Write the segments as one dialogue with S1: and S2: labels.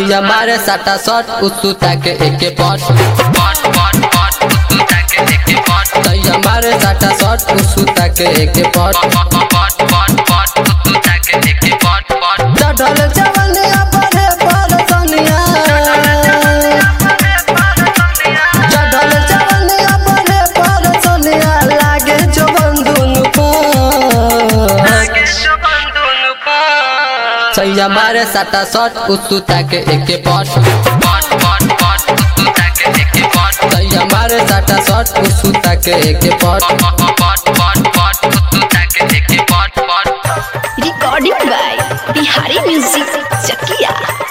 S1: सैया मारे साटा शॉट उसुता के एके पॉट सैया मारे साटा शॉट उसुता के एके पॉट चढ़ल जवनिया परे परसनिया चढ़ल जवनिया परे परसनिया लागे जो बंधुन सैया मारे साटा शॉट उसुता के एके पॉट सैया मारे साटा शॉट उसुता के एके पॉट
S2: recording by Bihari music Chakiya.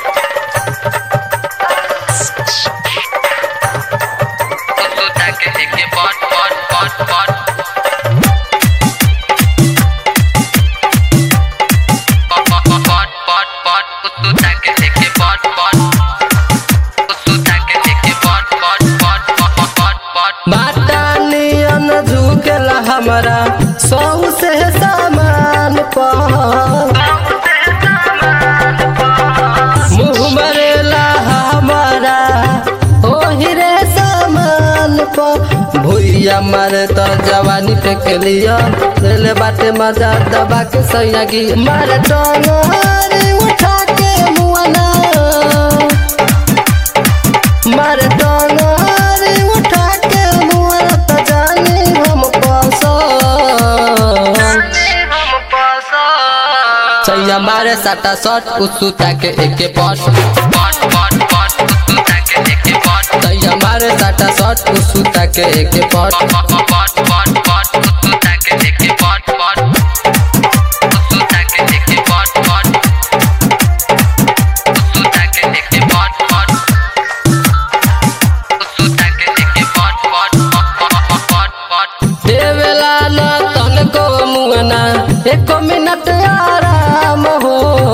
S1: बाटानियन झुकेला हमरा सौ से सामान पर मुँह मरेला हमारा ओही रे सामान पर भुइया मारे तो जवानी पे के लिया ले बाटे मजा दबा के सैया की मारे टंगरी उठा के मुआना मारे टंगरी उठा के मुआना तो जानी हम सैया मारे साटा शॉट उसुता के एके पॉट सैया मारे साटा शॉट उसुता के एके पॉट देवेला न तनको मुआना एक मिनट आराम हो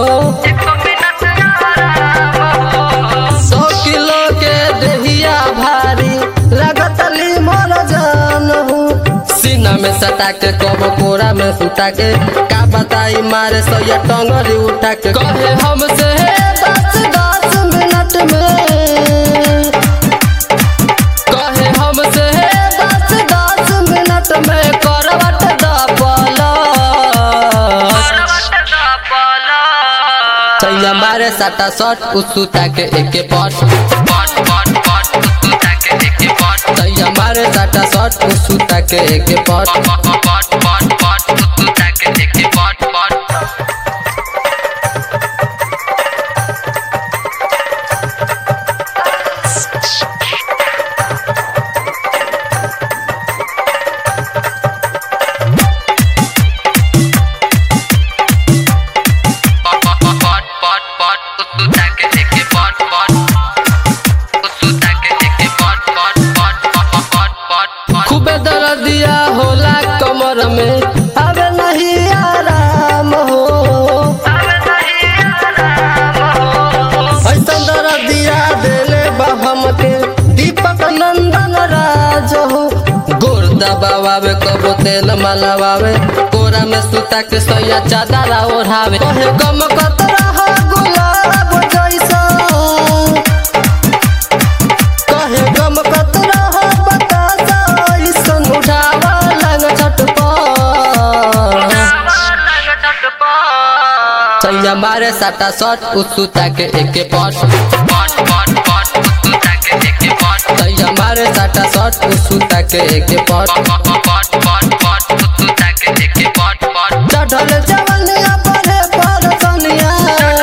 S1: 100 किलो के देहिया भारी लगतली मोर जान हो सीना में सटा के कबो कोरा में सुता के का बताई मारे सैया टंगरी उठा के कहे हमसे 10 मिनट में कहे हमसे 10 मिनट में करवट दबला सैया मारे साटा शॉट उसुता के एके पॉट सैया मारे साटा शॉट उसुता के एके पॉट खूबे दर्दिया होला कमर में अब नहीं आराम हो ऐसा दर्दिया देले बहम के दीपक नंदन राज हो गोर दबावे कबो तेल मलवावे कोरा में सुता के सैया चादर ओढ़ावे कहे गम कतरा हो गुलाब जैसा कहे गम कतरा हो बतासा ऐसन उठावा लंग छटपा सैया मारे साटा शॉट उसुता के एके पॉट सैया मारे साटा शॉट उसुता के एके पॉट चढ़ल जवनिया परे परसनिया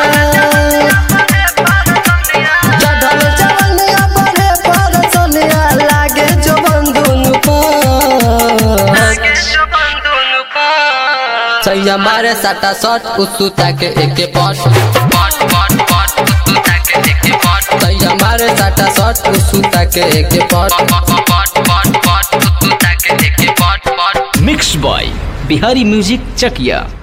S1: चढ़ल जवनिया परे परसनिया लागे जो बंधुन सैया मारे साटा शॉट उसुता के एके पॉट सैया मारे साटा शॉट उसुता के एके पॉट
S3: mix by Bihari music Chakiya.